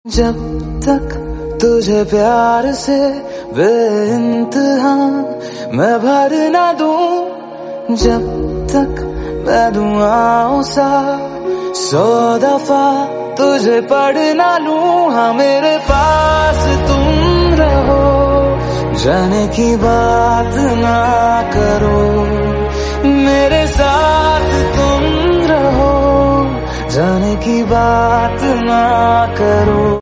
जब तक तुझे प्यार से बेइंतहा मैं भर ना दूं, जब तक मैं दुआओं सा 100 दफा तुझे पढ़ ना लूं। हाँ मेरे पास तुम रहो, जाने की बात ना करो, मेरे साथ तुम रहो, जाने की बात ना करो।